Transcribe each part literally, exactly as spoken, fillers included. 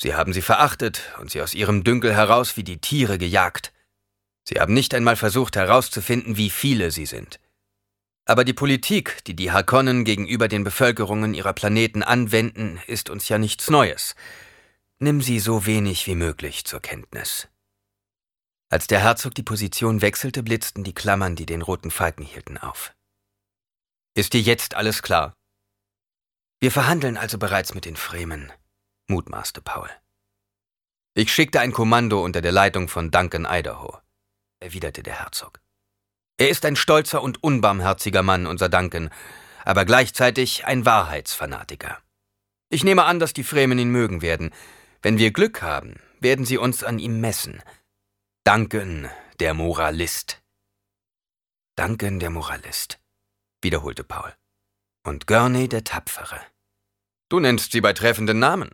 Sie haben sie verachtet und sie aus ihrem Dünkel heraus wie die Tiere gejagt. Sie haben nicht einmal versucht herauszufinden, wie viele sie sind. Aber die Politik, die die Harkonnen gegenüber den Bevölkerungen ihrer Planeten anwenden, ist uns ja nichts Neues. Nimm sie so wenig wie möglich zur Kenntnis. Als der Herzog die Position wechselte, blitzten die Klammern, die den roten Falken hielten, auf. »Ist dir jetzt alles klar?« »Wir verhandeln also bereits mit den Fremen«, mutmaßte Paul. »Ich schickte ein Kommando unter der Leitung von Duncan Idaho«, erwiderte der Herzog. »Er ist ein stolzer und unbarmherziger Mann, unser Duncan, aber gleichzeitig ein Wahrheitsfanatiker. Ich nehme an, dass die Fremen ihn mögen werden. Wenn wir Glück haben, werden sie uns an ihm messen. Duncan, der Moralist.« »Duncan, der Moralist«, wiederholte Paul. »Und Gurney, der Tapfere. Du nennst sie bei treffenden Namen.«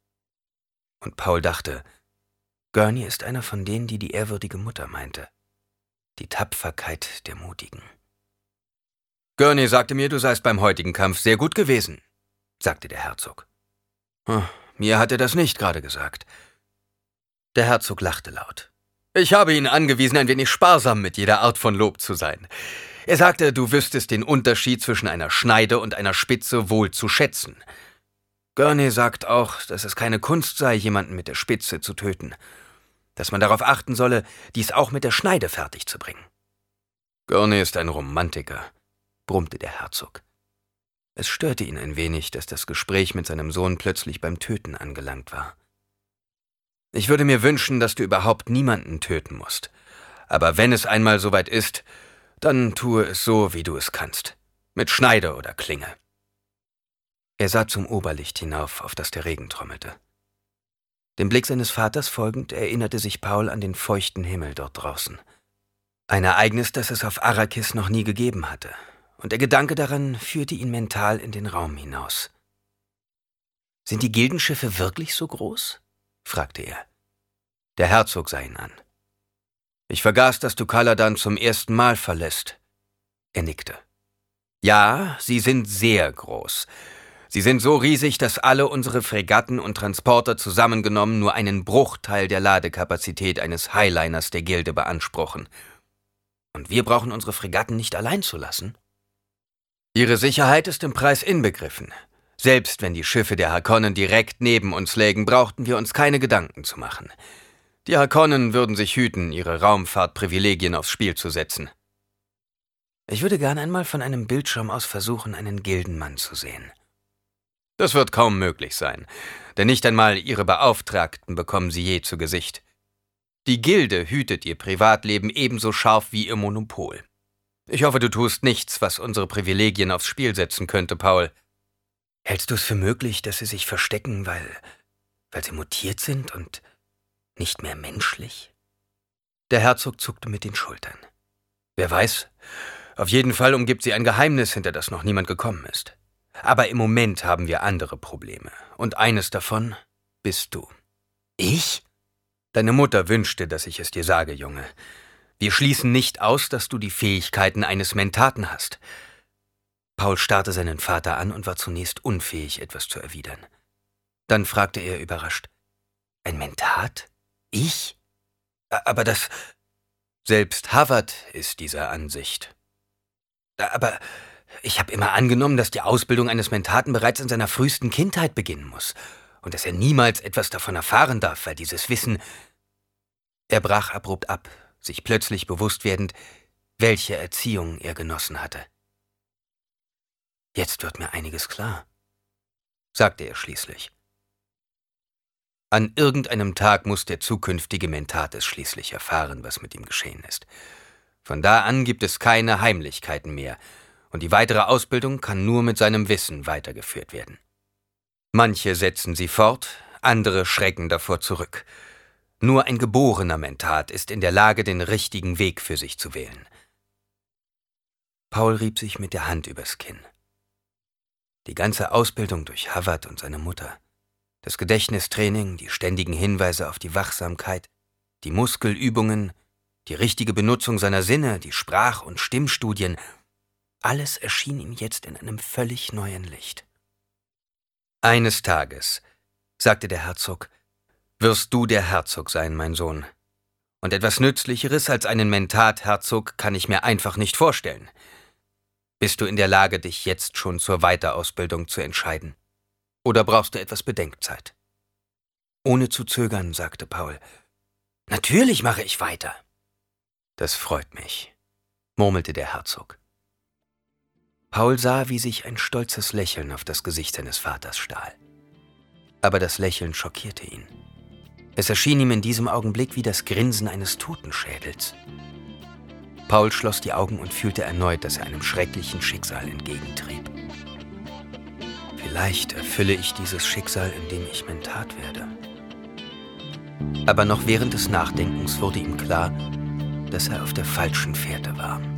Und Paul dachte, Gurney ist einer von denen, die die ehrwürdige Mutter meinte. Die Tapferkeit der Mutigen. »Gurney sagte mir, du seist beim heutigen Kampf sehr gut gewesen«, sagte der Herzog. Hm, »Mir hat er das nicht gerade gesagt.« Der Herzog lachte laut. »Ich habe ihn angewiesen, ein wenig sparsam mit jeder Art von Lob zu sein. Er sagte, du wüsstest den Unterschied zwischen einer Schneide und einer Spitze wohl zu schätzen. Gurney sagt auch, dass es keine Kunst sei, jemanden mit der Spitze zu töten, dass man darauf achten solle, dies auch mit der Schneide fertig zu bringen.« »Gurney ist ein Romantiker«, brummte der Herzog. Es störte ihn ein wenig, dass das Gespräch mit seinem Sohn plötzlich beim Töten angelangt war. »Ich würde mir wünschen, dass du überhaupt niemanden töten musst. Aber wenn es einmal soweit ist, dann tue es so, wie du es kannst. Mit Schneide oder Klinge.« Er sah zum Oberlicht hinauf, auf das der Regen trommelte. Dem Blick seines Vaters folgend erinnerte sich Paul an den feuchten Himmel dort draußen. Ein Ereignis, das es auf Arrakis noch nie gegeben hatte. Und der Gedanke daran führte ihn mental in den Raum hinaus. »Sind die Gildenschiffe wirklich so groß?« fragte er. Der Herzog sah ihn an. »Ich vergaß, dass du Caladan zum ersten Mal verlässt.« Er nickte. »Ja, sie sind sehr groß. Sie sind so riesig, dass alle unsere Fregatten und Transporter zusammengenommen nur einen Bruchteil der Ladekapazität eines Highliners der Gilde beanspruchen. Und wir brauchen unsere Fregatten nicht allein zu lassen? Ihre Sicherheit ist im Preis inbegriffen. Selbst wenn die Schiffe der Harkonnen direkt neben uns lägen, brauchten wir uns keine Gedanken zu machen. Die Harkonnen würden sich hüten, ihre Raumfahrtprivilegien aufs Spiel zu setzen. Ich würde gern einmal von einem Bildschirm aus versuchen, einen Gildenmann zu sehen.« »Das wird kaum möglich sein, denn nicht einmal ihre Beauftragten bekommen sie je zu Gesicht. Die Gilde hütet ihr Privatleben ebenso scharf wie ihr Monopol. Ich hoffe, du tust nichts, was unsere Privilegien aufs Spiel setzen könnte, Paul.« »Hältst du es für möglich, dass sie sich verstecken, weil, weil sie mutiert sind und nicht mehr menschlich?« Der Herzog zuckte mit den Schultern. »Wer weiß, auf jeden Fall umgibt sie ein Geheimnis, hinter das noch niemand gekommen ist. Aber im Moment haben wir andere Probleme. Und eines davon bist du.« »Ich?« »Deine Mutter wünschte, dass ich es dir sage, Junge. Wir schließen nicht aus, dass du die Fähigkeiten eines Mentaten hast.« Paul starrte seinen Vater an und war zunächst unfähig, etwas zu erwidern. Dann fragte er überrascht, »Ein Mentat? Ich? Aber das...« »Selbst Havard ist dieser Ansicht.« »Aber ich habe immer angenommen, dass die Ausbildung eines Mentaten bereits in seiner frühesten Kindheit beginnen muss und dass er niemals etwas davon erfahren darf, weil dieses Wissen...« Er brach abrupt ab, sich plötzlich bewusst werdend, welche Erziehung er genossen hatte. »Jetzt wird mir einiges klar«, sagte er schließlich. An irgendeinem Tag muss der zukünftige Mentat es schließlich erfahren, was mit ihm geschehen ist. Von da an gibt es keine Heimlichkeiten mehr, und die weitere Ausbildung kann nur mit seinem Wissen weitergeführt werden. Manche setzen sie fort, andere schrecken davor zurück. Nur ein geborener Mentat ist in der Lage, den richtigen Weg für sich zu wählen.« Paul rieb sich mit der Hand übers Kinn. Die ganze Ausbildung durch Havard und seine Mutter, das Gedächtnistraining, die ständigen Hinweise auf die Wachsamkeit, die Muskelübungen, die richtige Benutzung seiner Sinne, die Sprach- und Stimmstudien, alles erschien ihm jetzt in einem völlig neuen Licht. »Eines Tages«, sagte der Herzog, wirst du der Herzog sein, mein Sohn. Und etwas Nützlicheres als einen Mentat-Herzog kann ich mir einfach nicht vorstellen. Bist du in der Lage, dich jetzt schon zur Weiterausbildung zu entscheiden? Oder brauchst du etwas Bedenkzeit? Ohne zu zögern, sagte Paul. Natürlich mache ich weiter. Das freut mich, murmelte der Herzog. Paul sah, wie sich ein stolzes Lächeln auf das Gesicht seines Vaters stahl. Aber das Lächeln schockierte ihn. Es erschien ihm in diesem Augenblick wie das Grinsen eines Totenschädels. Paul schloss die Augen und fühlte erneut, dass er einem schrecklichen Schicksal entgegentrieb. Vielleicht erfülle ich dieses Schicksal, indem ich Mentat werde. Aber noch während des Nachdenkens wurde ihm klar, dass er auf der falschen Fährte war.